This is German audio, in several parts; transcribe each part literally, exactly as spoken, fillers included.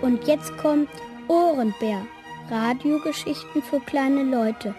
Und jetzt kommt Ohrenbär. Radiogeschichten für kleine Leute.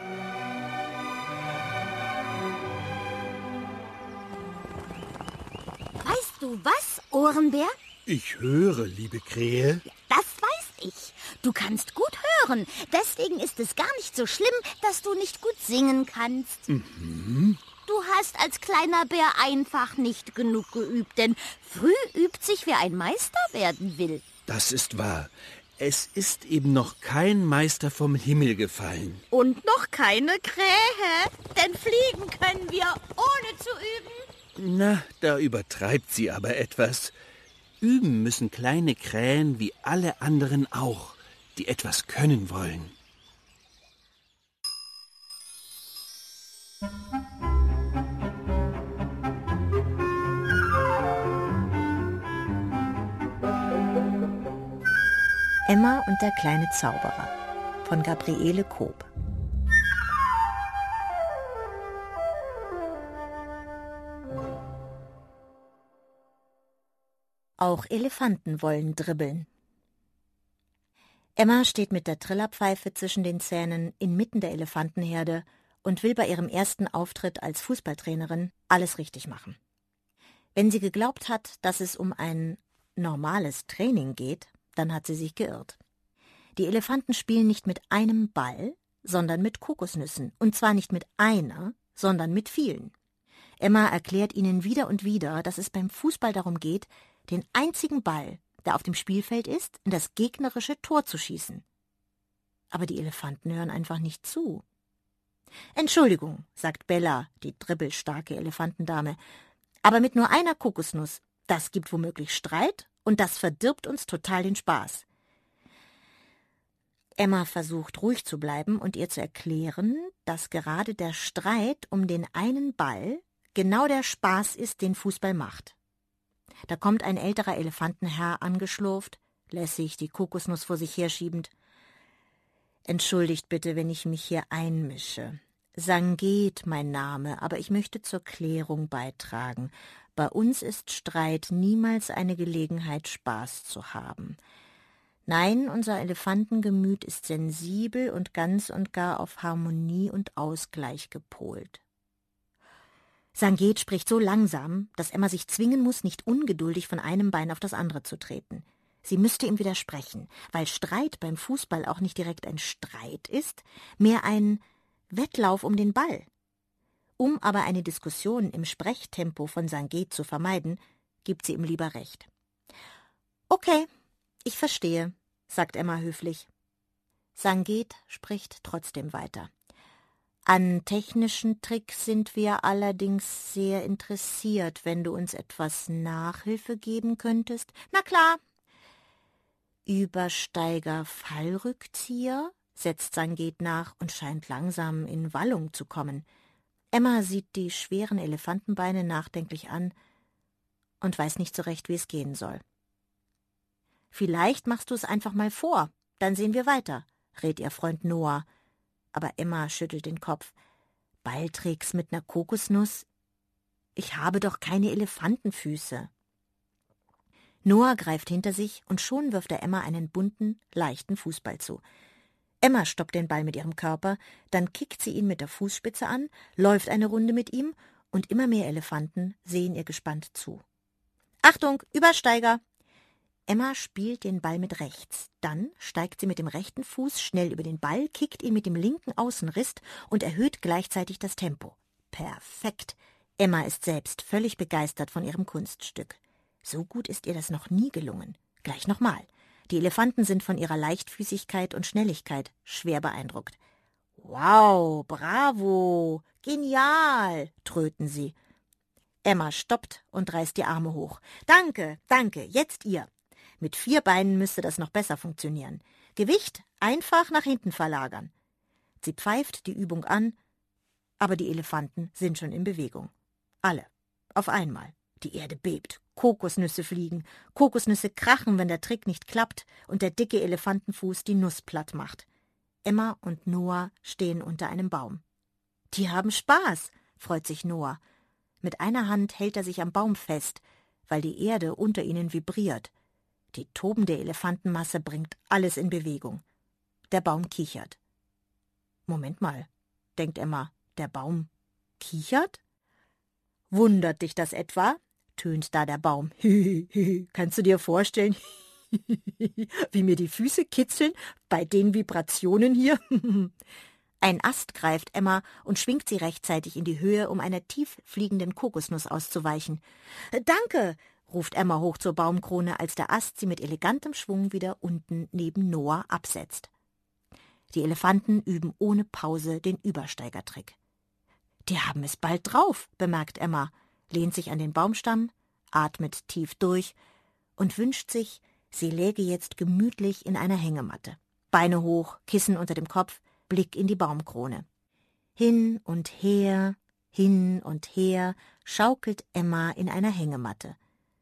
Weißt du was, Ohrenbär? Ich höre, liebe Krähe. Ja, das weiß ich. Du kannst gut hören. Deswegen ist es gar nicht so schlimm, dass du nicht gut singen kannst. Mhm. Du hast als kleiner Bär einfach nicht genug geübt, denn früh übt sich, wer ein Meister werden will. Das ist wahr. Es ist eben noch kein Meister vom Himmel gefallen. Und noch keine Krähe, denn fliegen können wir, ohne zu üben. Na, da übertreibt sie aber etwas. Üben müssen kleine Krähen wie alle anderen auch, die etwas können wollen. Emma und der kleine Zauberer von Gabriele Koob. Auch Elefanten wollen dribbeln. Emma steht mit der Trillerpfeife zwischen den Zähnen inmitten der Elefantenherde und will bei ihrem ersten Auftritt als Fußballtrainerin alles richtig machen. Wenn sie geglaubt hat, dass es um ein normales Training geht, dann hat sie sich geirrt. Die Elefanten spielen nicht mit einem Ball, sondern mit Kokosnüssen. Und zwar nicht mit einer, sondern mit vielen. Emma erklärt ihnen wieder und wieder, dass es beim Fußball darum geht, den einzigen Ball, der auf dem Spielfeld ist, in das gegnerische Tor zu schießen. Aber die Elefanten hören einfach nicht zu. »Entschuldigung«, sagt Bella, die dribbelstarke Elefantendame, »aber mit nur einer Kokosnuss, das gibt womöglich Streit und das verdirbt uns total den Spaß.« Emma versucht ruhig zu bleiben und ihr zu erklären, dass gerade der Streit um den einen Ball genau der Spaß ist, den Fußball macht. Da kommt ein älterer Elefantenherr angeschlurft, lässig die Kokosnuss vor sich herschiebend. »Entschuldigt bitte, wenn ich mich hier einmische. Sangeet mein Name, aber ich möchte zur Klärung beitragen. Bei uns ist Streit niemals eine Gelegenheit, Spaß zu haben. Nein, unser Elefantengemüt ist sensibel und ganz und gar auf Harmonie und Ausgleich gepolt.« Sangeet spricht so langsam, dass Emma sich zwingen muss, nicht ungeduldig von einem Bein auf das andere zu treten. Sie müsste ihm widersprechen, weil Streit beim Fußball auch nicht direkt ein Streit ist, mehr ein Wettlauf um den Ball. Um aber eine Diskussion im Sprechtempo von Sangeet zu vermeiden, gibt sie ihm lieber recht. »Okay, ich verstehe«, sagt Emma höflich. Sangeet spricht trotzdem weiter. »An technischen Tricks sind wir allerdings sehr interessiert, wenn du uns etwas Nachhilfe geben könntest.« »Na klar.« »Übersteiger Fallrückzieher?«, setzt Sangeet nach und scheint langsam in Wallung zu kommen. Emma sieht die schweren Elefantenbeine nachdenklich an und weiß nicht so recht, wie es gehen soll. »Vielleicht machst du es einfach mal vor, dann sehen wir weiter«, rät ihr Freund Noah. Aber Emma schüttelt den Kopf. »Balltricks mit ner Kokosnuss? Ich habe doch keine Elefantenfüße.« Noah greift hinter sich und schon wirft er Emma einen bunten, leichten Fußball zu. Emma stoppt den Ball mit ihrem Körper, dann kickt sie ihn mit der Fußspitze an, läuft eine Runde mit ihm und immer mehr Elefanten sehen ihr gespannt zu. »Achtung, Übersteiger!« Emma spielt den Ball mit rechts. Dann steigt sie mit dem rechten Fuß schnell über den Ball, kickt ihn mit dem linken Außenriss und erhöht gleichzeitig das Tempo. Perfekt! Emma ist selbst völlig begeistert von ihrem Kunststück. So gut ist ihr das noch nie gelungen. Gleich nochmal. Die Elefanten sind von ihrer Leichtfüßigkeit und Schnelligkeit schwer beeindruckt. »Wow, bravo, genial«, tröten sie. Emma stoppt und reißt die Arme hoch. »Danke, danke, jetzt ihr.« Mit vier Beinen müsste das noch besser funktionieren. Gewicht einfach nach hinten verlagern. Sie pfeift die Übung an, aber die Elefanten sind schon in Bewegung. Alle, auf einmal. Die Erde bebt, Kokosnüsse fliegen, Kokosnüsse krachen, wenn der Trick nicht klappt und der dicke Elefantenfuß die Nuss platt macht. Emma und Noah stehen unter einem Baum. »Die haben Spaß«, freut sich Noah. Mit einer Hand hält er sich am Baum fest, weil die Erde unter ihnen vibriert. Die tobende Elefantenmasse bringt alles in Bewegung. Der Baum kichert. Moment mal, denkt Emma, der Baum kichert? Wundert dich das etwa? Tönt da der Baum. Kannst du dir vorstellen, wie mir die Füße kitzeln bei den Vibrationen hier? Ein Ast greift Emma und schwingt sie rechtzeitig in die Höhe, um einer tief fliegenden Kokosnuss auszuweichen. »Danke«, ruft Emma hoch zur Baumkrone, als der Ast sie mit elegantem Schwung wieder unten neben Noah absetzt. Die Elefanten üben ohne Pause den Übersteigertrick. »Die haben es bald drauf«, bemerkt Emma, lehnt sich an den Baumstamm, atmet tief durch und wünscht sich, sie läge jetzt gemütlich in einer Hängematte. Beine hoch, Kissen unter dem Kopf, Blick in die Baumkrone. Hin und her, hin und her schaukelt Emma in einer Hängematte.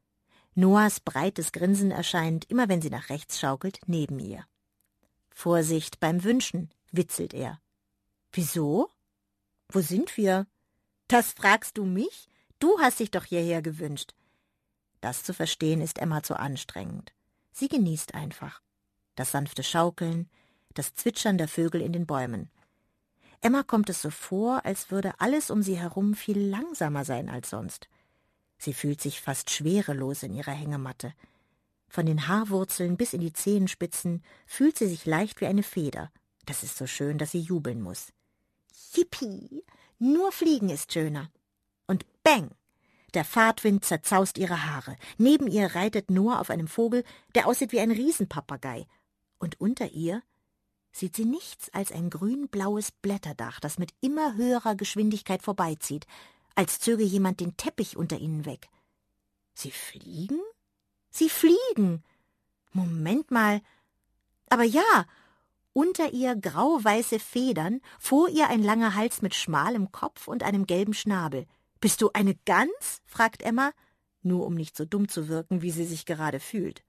Noahs breites Grinsen erscheint, immer wenn sie nach rechts schaukelt, neben ihr. »Vorsicht beim Wünschen«, witzelt er. »Wieso? Wo sind wir?« »Das fragst du mich? Du hast dich doch hierher gewünscht.« Das zu verstehen ist Emma zu anstrengend. Sie genießt einfach. Das sanfte Schaukeln, das Zwitschern der Vögel in den Bäumen. Emma kommt es so vor, als würde alles um sie herum viel langsamer sein als sonst. Sie fühlt sich fast schwerelos in ihrer Hängematte. Von den Haarwurzeln bis in die Zehenspitzen fühlt sie sich leicht wie eine Feder. Das ist so schön, dass sie jubeln muss. Yippie! Nur Fliegen ist schöner. Und bang! Der Fahrtwind zerzaust ihre Haare. Neben ihr reitet Noah auf einem Vogel, der aussieht wie ein Riesenpapagei. Und unter ihr sieht sie nichts als ein grün-blaues Blätterdach, das mit immer höherer Geschwindigkeit vorbeizieht, als zöge jemand den Teppich unter ihnen weg. Sie fliegen? Sie fliegen! Moment mal. Aber ja, unter ihr grau-weiße Federn, vor ihr ein langer Hals mit schmalem Kopf und einem gelben Schnabel. »Bist du eine Gans?« fragt Emma, nur um nicht so dumm zu wirken, wie sie sich gerade fühlt.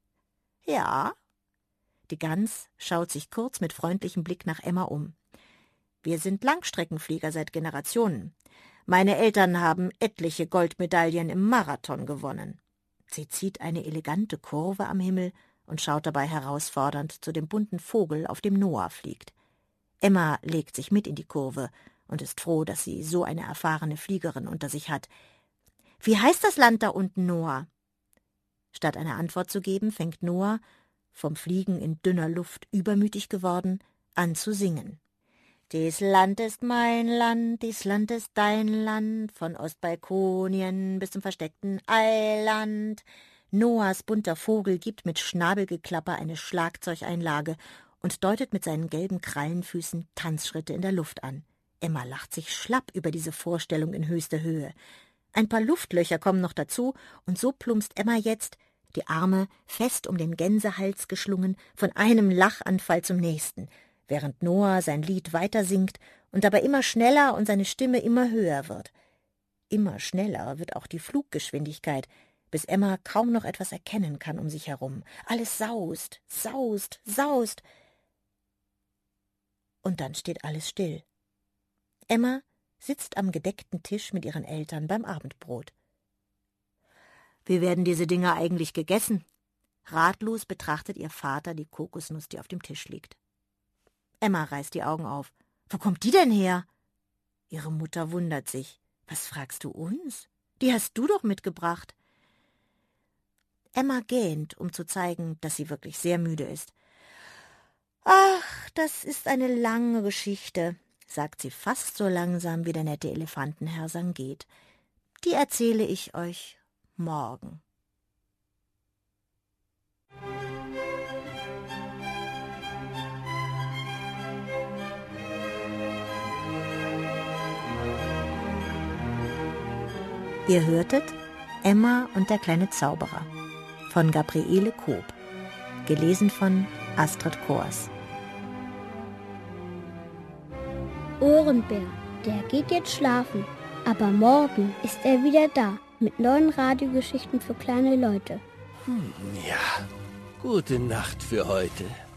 »Ja.« Die Gans schaut sich kurz mit freundlichem Blick nach Emma um. »Wir sind Langstreckenflieger seit Generationen. Meine Eltern haben etliche Goldmedaillen im Marathon gewonnen.« Sie zieht eine elegante Kurve am Himmel und schaut dabei herausfordernd zu dem bunten Vogel, auf dem Noah fliegt. Emma legt sich mit in die Kurve und ist froh, dass sie so eine erfahrene Fliegerin unter sich hat. »Wie heißt das Land da unten, Noah?« Statt eine Antwort zu geben, fängt Noah, vom Fliegen in dünner Luft übermütig geworden, an zu singen. »Dies Land ist mein Land, dies Land ist dein Land, von Ostbalkonien bis zum versteckten Eiland.« Noahs bunter Vogel gibt mit Schnabelgeklapper eine Schlagzeugeinlage und deutet mit seinen gelben Krallenfüßen Tanzschritte in der Luft an. Emma lacht sich schlapp über diese Vorstellung in höchster Höhe. Ein paar Luftlöcher kommen noch dazu, und so plumpst Emma jetzt, die Arme fest um den Gänsehals geschlungen, von einem Lachanfall zum nächsten, während Noah sein Lied weiter singt und dabei immer schneller und seine Stimme immer höher wird. Immer schneller wird auch die Fluggeschwindigkeit, bis Emma kaum noch etwas erkennen kann um sich herum. Alles saust, saust, saust. Und dann steht alles still. Emma sitzt am gedeckten Tisch mit ihren Eltern beim Abendbrot. »Wie werden diese Dinger eigentlich gegessen?« Ratlos betrachtet ihr Vater die Kokosnuss, die auf dem Tisch liegt. Emma reißt die Augen auf. »Wo kommt die denn her?« Ihre Mutter wundert sich. »Was fragst du uns? Die hast du doch mitgebracht.« Emma gähnt, um zu zeigen, dass sie wirklich sehr müde ist. »Ach, das ist eine lange Geschichte«, sagt sie fast so langsam, wie der nette Elefantenherr geht. »Die erzähle ich euch morgen.« Ihr hörtet Emma und der kleine Zauberer von Gabriele Koob, gelesen von Astrid Kors. Ohrenbär, der geht jetzt schlafen, aber morgen ist er wieder da mit neuen Radiogeschichten für kleine Leute. Hm, ja, gute Nacht für heute.